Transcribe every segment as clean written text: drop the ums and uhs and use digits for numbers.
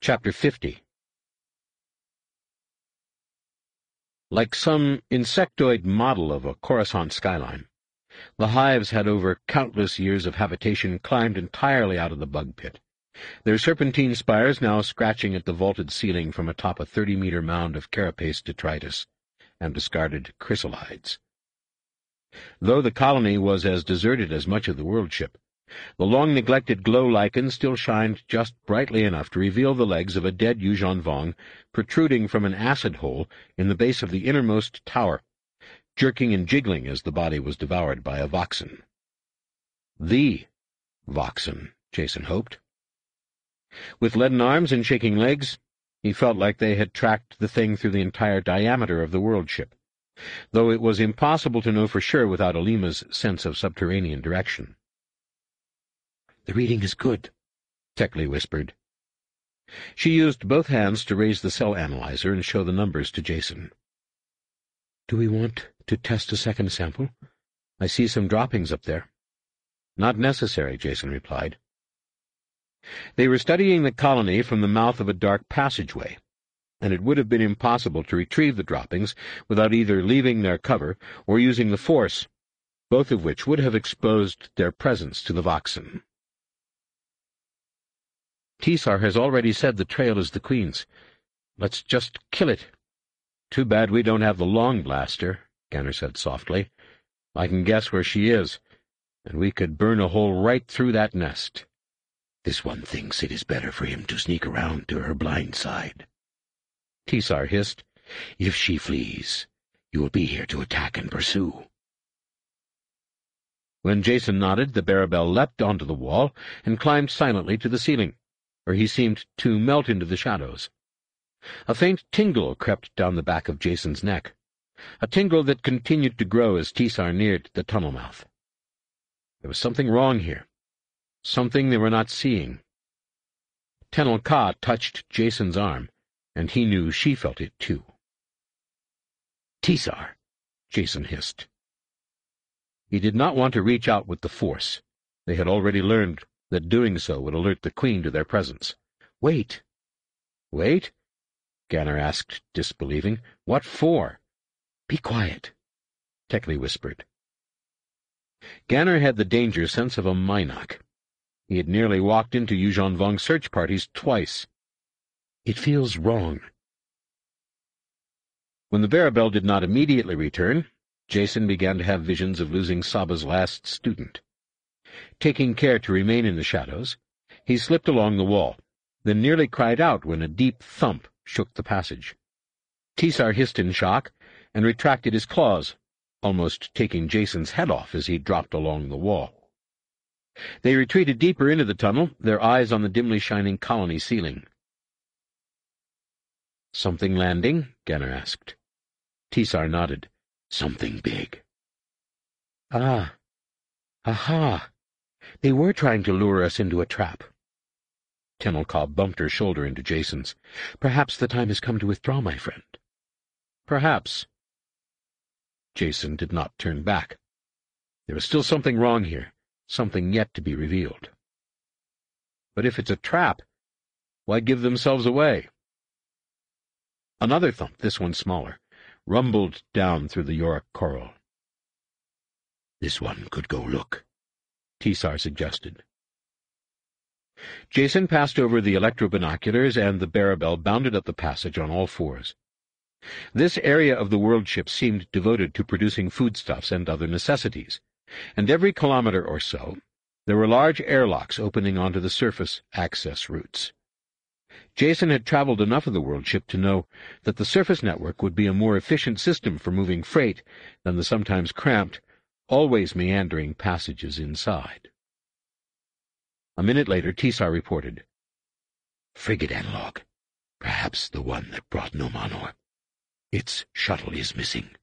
Chapter 50. Like some insectoid model of a Coruscant skyline, the hives had over countless years of habitation climbed entirely out of the bug pit, their serpentine spires now scratching at the vaulted ceiling from atop a 30-meter mound of carapace detritus and discarded chrysalides. Though the colony was as deserted as much of the world ship, the long-neglected glow lichen still shined just brightly enough to reveal the legs of a dead Yuuzhan Vong protruding from an acid hole in the base of the innermost tower, jerking and jiggling as the body was devoured by a Voxen. The Voxen, Jason hoped. With leaden arms and shaking legs, he felt like they had tracked the thing through the entire diameter of the world ship, though it was impossible to know for sure without Alima's sense of subterranean direction. "The reading is good," Tekli whispered. She used both hands to raise the cell analyzer and show the numbers to Jason. "Do we want to test a second sample? I see some droppings up there." "Not necessary," Jason replied. They were studying the colony from the mouth of a dark passageway, and it would have been impossible to retrieve the droppings without either leaving their cover or using the Force, both of which would have exposed their presence to the Voxen. "Tisar has already said the trail is the Queen's. Let's just kill it." "Too bad we don't have the long blaster," Ganner said softly. "I can guess where she is, and we could burn a hole right through that nest." "This one thinks it is better for him to sneak around to her blind side," Tisar hissed. "If she flees, you will be here to attack and pursue." When Jason nodded, the Barabel leapt onto the wall and climbed silently to the ceiling, where he seemed to melt into the shadows. A faint tingle crept down the back of Jason's neck, a tingle that continued to grow as Tisar neared the tunnel mouth. There was something wrong here, something they were not seeing. Tenel Ka touched Jason's arm, and he knew she felt it too. "Tisar," Jason hissed. He did not want to reach out with the Force. They had already learned that doing so would alert the Queen to their presence. "Wait." "Wait?" Ganner asked, disbelieving. "What for?" "Be quiet," Tekli whispered. Ganner had the danger sense of a Mynock. He had nearly walked into Yuuzhan Vong search parties twice. "It feels wrong." When the Barabel did not immediately return, Jason began to have visions of losing Saba's last student. Taking care to remain in the shadows, he slipped along the wall, then nearly cried out when a deep thump shook the passage. Tisar hissed in shock and retracted his claws, almost taking Jason's head off as he dropped along the wall. They retreated deeper into the tunnel, their eyes on the dimly shining colony ceiling. "Something landing?" Ganner asked. Tisar nodded. "Something big." "Ah. Aha. They were trying to lure us into a trap." Tenel Ka bumped her shoulder into Jason's. "Perhaps the time has come to withdraw, my friend." "Perhaps." Jason did not turn back. There was still something wrong here, something yet to be revealed. But if it's a trap, why give themselves away? Another thump, this one smaller, rumbled down through the Yorick coral. "This one could go look," Tisar suggested. Jason passed over the electro-binoculars, and the Barabel bounded up the passage on all fours. This area of the world ship seemed devoted to producing foodstuffs and other necessities, and every kilometer or so there were large airlocks opening onto the surface access routes. Jason had traveled enough of the world ship to know that the surface network would be a more efficient system for moving freight than the sometimes cramped, always meandering passages inside. A minute later, Tisar reported. "Frigate analog. Perhaps the one that brought Nomanor. Its shuttle is missing."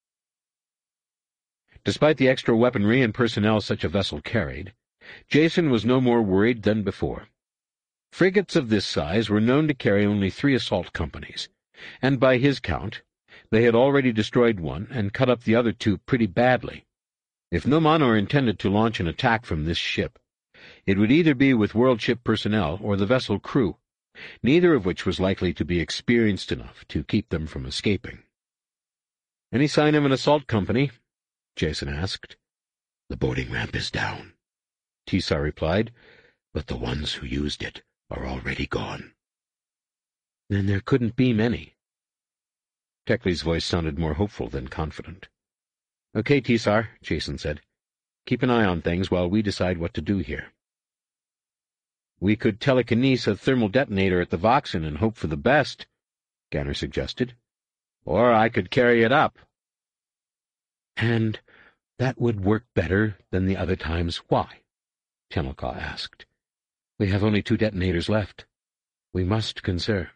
Despite the extra weaponry and personnel such a vessel carried, Jason was no more worried than before. Frigates of this size were known to carry only 3 assault companies, and by his count, they had already destroyed one and cut up the other 2 pretty badly. If Nomanor intended to launch an attack from this ship, it would either be with world ship personnel or the vessel crew, neither of which was likely to be experienced enough to keep them from escaping. "Any sign of an assault company?" Jason asked. "The boarding ramp is down," Tisar replied, "but the ones who used it are already gone." "Then there couldn't be many." Tekli's voice sounded more hopeful than confident. "Okay, Tisar," Jason said. "Keep an eye on things while we decide what to do here." "We could telekinese a thermal detonator at the Voxen and hope for the best," Ganner suggested. "Or I could carry it up." "And that would work better than the other times. Why?" Tenelka asked. "We have only 2 detonators left. We must conserve."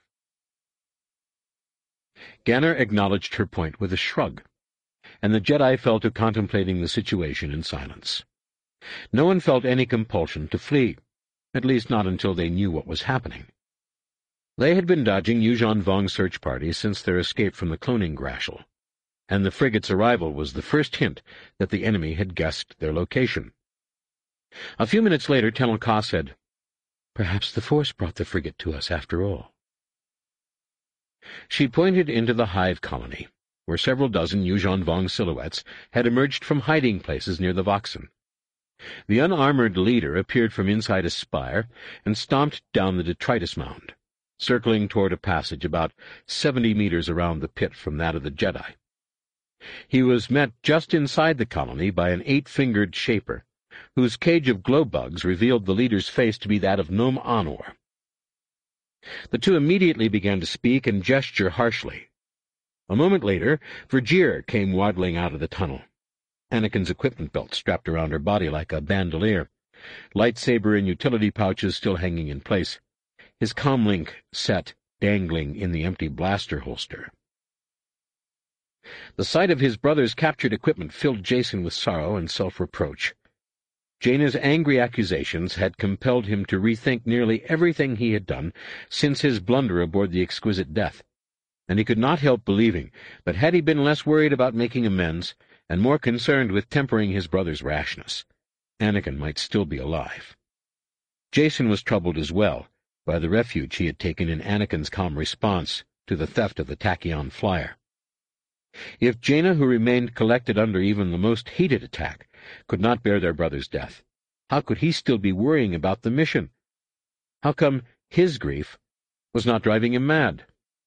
Ganner acknowledged her point with a shrug, and the Jedi fell to contemplating the situation in silence. No one felt any compulsion to flee, at least not until they knew what was happening. They had been dodging Yuuzhan Vong's search party since their escape from the cloning Grashel, and the frigate's arrival was the first hint that the enemy had guessed their location. A few minutes later, Tenelka said, "Perhaps the Force brought the frigate to us after all." She pointed into the hive colony, where several dozen Yuuzhan Vong silhouettes had emerged from hiding places near the Voxen. The unarmored leader appeared from inside a spire and stomped down the detritus mound, circling toward a passage about 70 meters around the pit from that of the Jedi. He was met just inside the colony by an 8-fingered shaper, whose cage of glow bugs revealed the leader's face to be that of Nom Anor. The two immediately began to speak and gesture harshly. A moment later, Vergere came waddling out of the tunnel, Anakin's equipment belt strapped around her body like a bandolier, lightsaber and utility pouches still hanging in place, his comlink set dangling in the empty blaster holster. The sight of his brother's captured equipment filled Jason with sorrow and self-reproach. Jaina's angry accusations had compelled him to rethink nearly everything he had done since his blunder aboard the Exquisite Death, and he could not help believing that had he been less worried about making amends and more concerned with tempering his brother's rashness, Anakin might still be alive. Jason was troubled as well by the refuge he had taken in Anakin's calm response to the theft of the Tachyon flyer. If Jaina, who remained collected under even the most heated attack, could not bear their brother's death, how could he still be worrying about the mission? How come his grief was not driving him mad?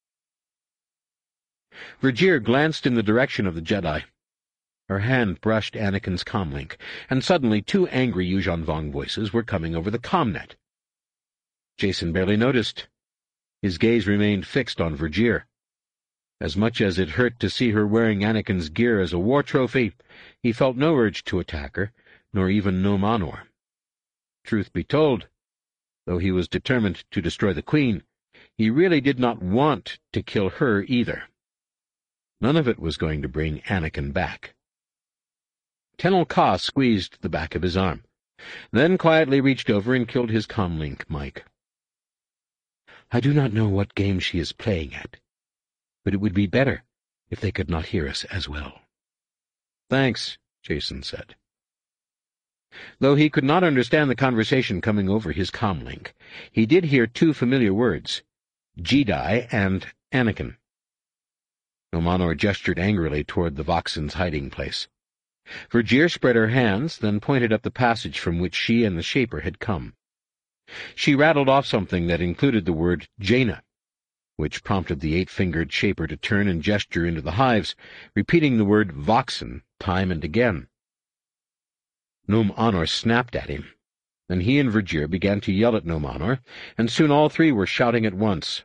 Vergere glanced in the direction of the Jedi. Her hand brushed Anakin's comlink, and suddenly 2 angry Yuuzhan Vong voices were coming over the comnet. Jason barely noticed. His gaze remained fixed on Vergere. As much as it hurt to see her wearing Anakin's gear as a war trophy, he felt no urge to attack her, nor even Nom Anor. Truth be told, though he was determined to destroy the Queen, he really did not want to kill her either. None of it was going to bring Anakin back. Tenelka squeezed the back of his arm, then quietly reached over and killed his comlink mic. "I do not know what game she is playing at, but it would be better if they could not hear us as well." "Thanks," Jason said. Though he could not understand the conversation coming over his comlink, he did hear 2 familiar words, Jedi and Anakin. Nom Anor gestured angrily toward the Voxen's hiding place. Vergere spread her hands, then pointed up the passage from which she and the Shaper had come. She rattled off something that included the word Jaina, which prompted the 8-fingered Shaper to turn and gesture into the hives, repeating the word Voxen time and again. Nom Anor snapped at him. Then he and Vergere began to yell at Nom Anor, and soon all 3 were shouting at once.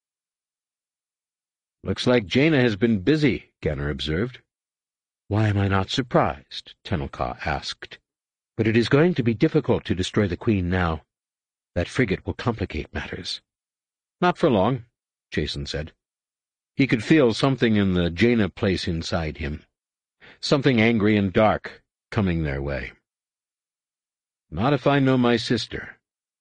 "Looks like Jaina has been busy," Ganner observed. "Why am I not surprised?" Tenelka asked. "But it is going to be difficult to destroy the Queen now. That frigate will complicate matters." "Not for long," Jason said. He could feel something in the Jaina place inside him, something angry and dark coming their way. "Not if I know my sister."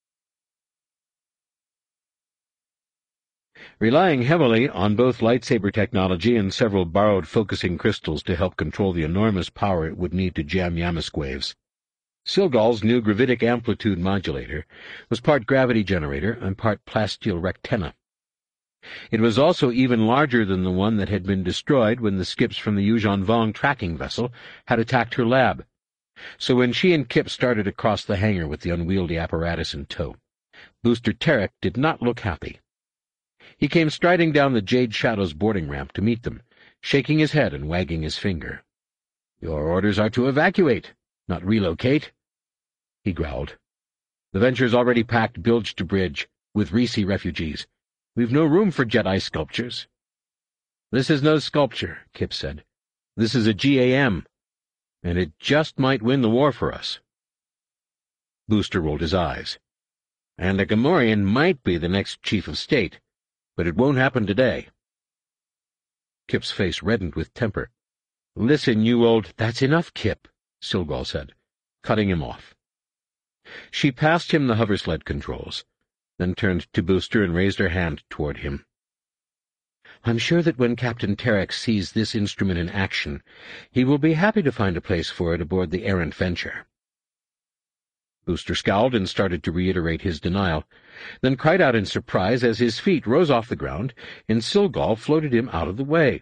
Relying heavily on both lightsaber technology and several borrowed focusing crystals to help control the enormous power it would need to jam Yamsk waves, Silgal's new gravitic amplitude modulator was part gravity generator and part plasteel rectenna. It was also even larger than the one that had been destroyed when the skips from the Yuuzhan Vong tracking vessel had attacked her lab. So when she and Kip started across the hangar with the unwieldy apparatus in tow, Booster Terek did not look happy. He came striding down the Jade Shadow's boarding ramp to meet them, shaking his head and wagging his finger. "Your orders are to evacuate, not relocate," he growled. "The Venture's already packed bilge to bridge, with Reese refugees. We've no room for Jedi sculptures." "This is no sculpture," Kip said. "This is a GAM, and it just might win the war for us." Booster rolled his eyes. "And a Gamorrean might be the next chief of state, but it won't happen today." Kip's face reddened with temper. "Listen, you old—" "That's enough, Kip," Silgal said, cutting him off. She passed him the hoversled controls, then turned to Booster and raised her hand toward him. "I'm sure that when Captain Terek sees this instrument in action, he will be happy to find a place for it aboard the errant Venture." Booster scowled and started to reiterate his denial, then cried out in surprise as his feet rose off the ground and Silgal floated him out of the way.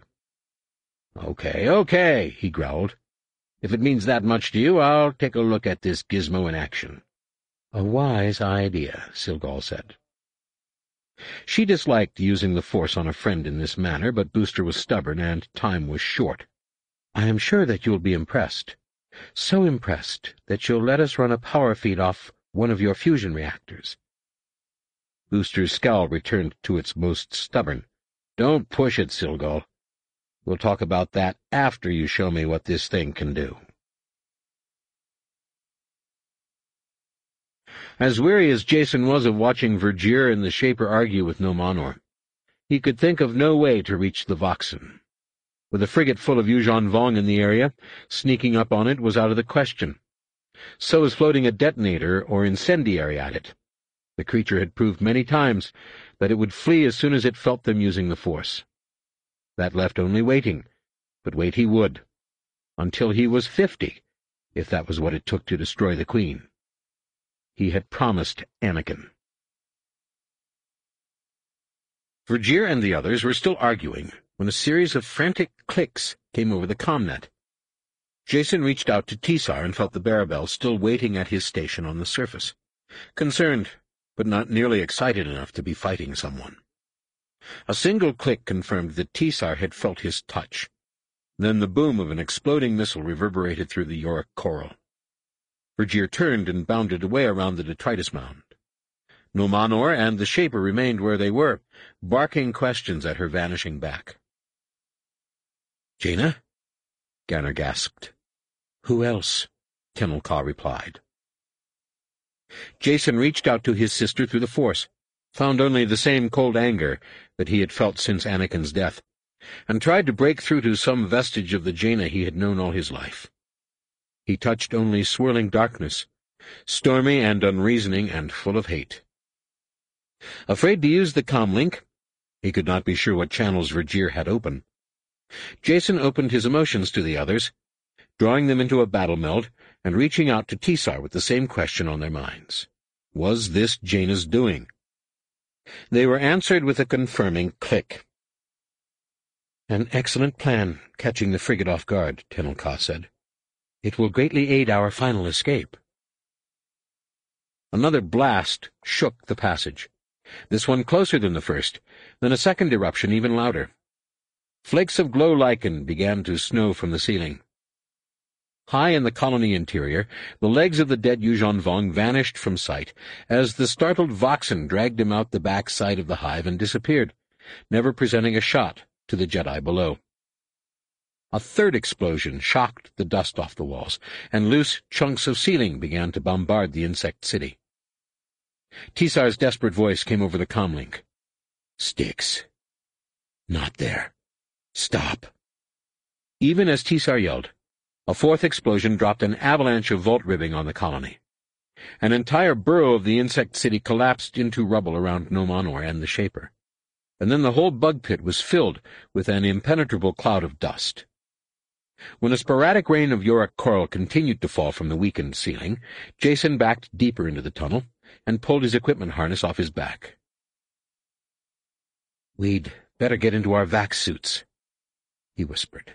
Okay, he growled. "If it means that much to you, I'll take a look at this gizmo in action." "A wise idea," Silgal said. She disliked using the Force on a friend in this manner, but Booster was stubborn, and time was short. "I am sure that you'll be impressed. So impressed that you'll let us run a power feed off one of your fusion reactors." Booster's scowl returned to its most stubborn. "Don't push it, Silgal. We'll talk about that after you show me what this thing can do." As weary as Jacen was of watching Vergere and the Shaper argue with Nomanor, he could think of no way to reach the Voxen. With a frigate full of Yuuzhan Vong in the area, sneaking up on it was out of the question. So was floating a detonator or incendiary at it. The creature had proved many times that it would flee as soon as it felt them using the Force. That left only waiting, but wait he would, until he was 50, if that was what it took to destroy the Queen. He had promised Anakin. Vergere and the others were still arguing when a series of frantic clicks came over the comnet. Jacen reached out to Tisar and felt the Barabel still waiting at his station on the surface, concerned, but not nearly excited enough to be fighting someone. A single click confirmed that Tisar had felt his touch. Then the boom of an exploding missile reverberated through the Yorick coral. Vergere turned and bounded away around the detritus mound. Nomanor and the Shaper remained where they were, barking questions at her vanishing back. "Jaina?" Ganner gasped. "Who else?" Tenel Ka replied. Jacen reached out to his sister through the Force, found only the same cold anger that he had felt since Anakin's death, and tried to break through to some vestige of the Jaina he had known all his life. He touched only swirling darkness, stormy and unreasoning and full of hate. Afraid to use the comlink, he could not be sure what channels Vergere had open. Jacen opened his emotions to the others, drawing them into a battle meld and reaching out to Tisar with the same question on their minds. Was this Jaina's doing? They were answered with a confirming click. "An excellent plan, catching the frigate off guard," Tenel Ka said. "It will greatly aid our final escape." Another blast shook the passage, this one closer than the first, then a second eruption even louder. Flakes of glow lichen began to snow from the ceiling. High in the colony interior, the legs of the dead Yuuzhan Vong vanished from sight as the startled Voxen dragged him out the back side of the hive and disappeared, never presenting a shot to the Jedi below. A third explosion shocked the dust off the walls, and loose chunks of ceiling began to bombard the insect city. Tisar's desperate voice came over the comlink. "Sticks. Not there. Stop." Even as Tisar yelled, a fourth explosion dropped an avalanche of vault ribbing on the colony. An entire burrow of the insect city collapsed into rubble around Nomanor and the Shaper, and then the whole bug pit was filled with an impenetrable cloud of dust. When a sporadic rain of Yorick coral continued to fall from the weakened ceiling, Jason backed deeper into the tunnel and pulled his equipment harness off his back. "We'd better get into our vac suits," he whispered.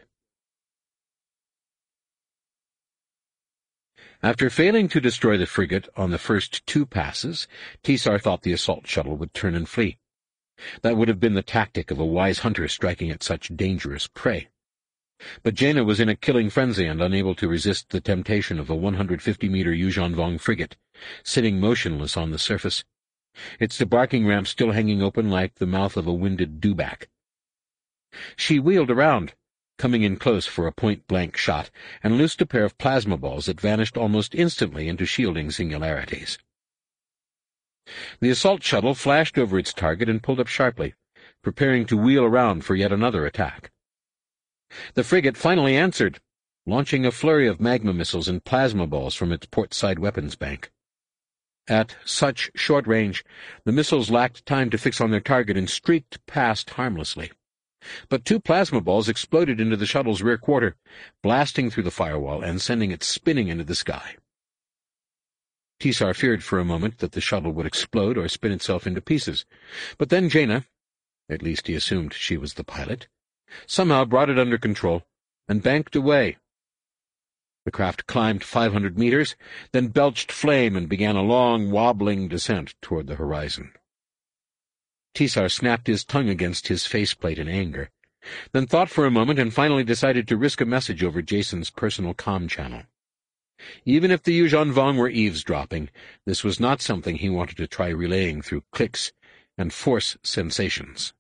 After failing to destroy the frigate on the first 2 passes, Tisar thought the assault shuttle would turn and flee. That would have been the tactic of a wise hunter striking at such dangerous prey. But Jaina was in a killing frenzy and unable to resist the temptation of a 150-meter Yuzhanvong frigate, sitting motionless on the surface, its debarking ramp still hanging open like the mouth of a winded dewback. She wheeled around, coming in close for a point-blank shot, and loosed a pair of plasma balls that vanished almost instantly into shielding singularities. The assault shuttle flashed over its target and pulled up sharply, preparing to wheel around for yet another attack. The frigate finally answered, launching a flurry of magma missiles and plasma balls from its port-side weapons bank. At such short range, the missiles lacked time to fix on their target and streaked past harmlessly. But 2 plasma balls exploded into the shuttle's rear quarter, blasting through the firewall and sending it spinning into the sky. Tisar feared for a moment that the shuttle would explode or spin itself into pieces, but then Jaina, at least he assumed she was the pilot, somehow brought it under control and banked away. The craft climbed 500 meters, then belched flame and began a long, wobbling descent toward the horizon. Tisar snapped his tongue against his faceplate in anger, then thought for a moment and finally decided to risk a message over Jason's personal comm channel. Even if the Yuzhanvong were eavesdropping, this was not something he wanted to try relaying through clicks and force sensations.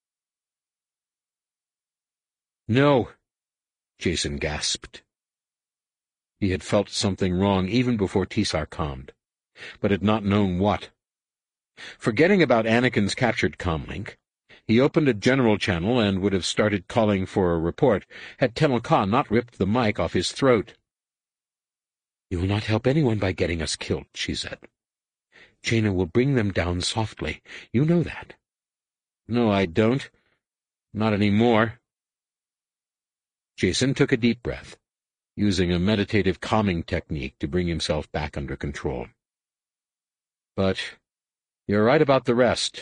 "No," Jason gasped. He had felt something wrong even before Tisar commed, but had not known what. Forgetting about Anakin's captured comlink, he opened a general channel and would have started calling for a report had Tenel Ka not ripped the mic off his throat. "You will not help anyone by getting us killed," she said. "Jaina will bring them down softly. You know that." "No, I don't. Not anymore." Jason took a deep breath, using a meditative calming technique to bring himself back under control. "But you're right about the rest."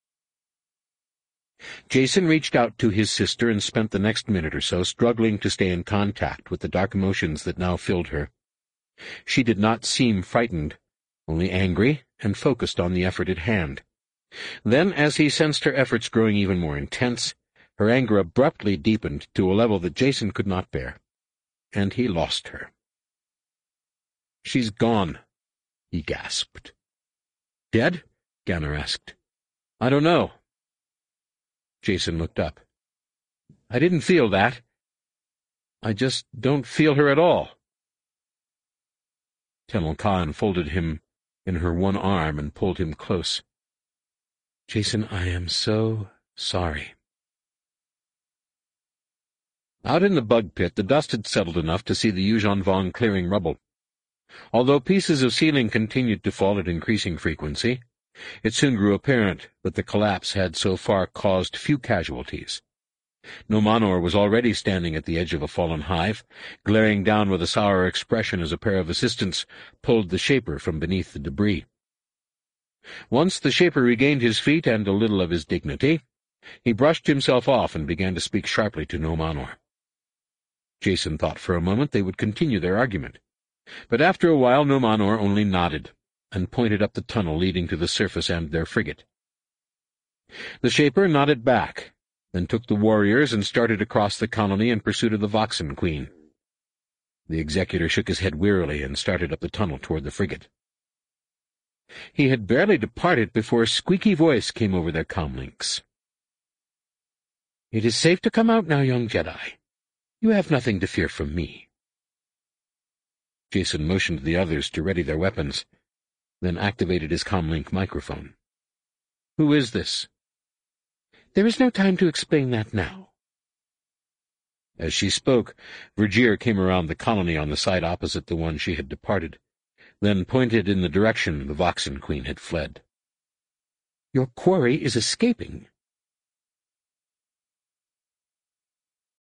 Jason reached out to his sister and spent the next minute or so struggling to stay in contact with the dark emotions that now filled her. She did not seem frightened, only angry and focused on the effort at hand. Then, as he sensed her efforts growing even more intense, her anger abruptly deepened to a level that Jason could not bear, and he lost her. "She's gone," he gasped. "Dead?" Ganner asked. "I don't know." Jason looked up. "I didn't feel that. I just don't feel her at all." Tenel Ka enfolded him in her one arm and pulled him close. "Jason, I am so sorry." Out in the bug pit, the dust had settled enough to see the Yuzhanvong clearing rubble. Although pieces of ceiling continued to fall at increasing frequency, it soon grew apparent that the collapse had so far caused few casualties. Nomanor was already standing at the edge of a fallen hive, glaring down with a sour expression as a pair of assistants pulled the Shaper from beneath the debris. Once the Shaper regained his feet and a little of his dignity, he brushed himself off and began to speak sharply to Nomanor. Jason thought for a moment they would continue their argument, but after a while Nomanor only nodded and pointed up the tunnel leading to the surface and their frigate. The Shaper nodded back, then took the warriors and started across the colony in pursuit of the Voxen Queen. The executor shook his head wearily and started up the tunnel toward the frigate. He had barely departed before a squeaky voice came over their comlinks. "It is safe to come out now, young Jedi. You have nothing to fear from me." Jason motioned the others to ready their weapons, then activated his comlink microphone. "Who is this?" "There is no time to explain that now." As she spoke, Vergere came around the colony on the side opposite the one she had departed, then pointed in the direction the Voxen Queen had fled. "Your quarry is escaping,"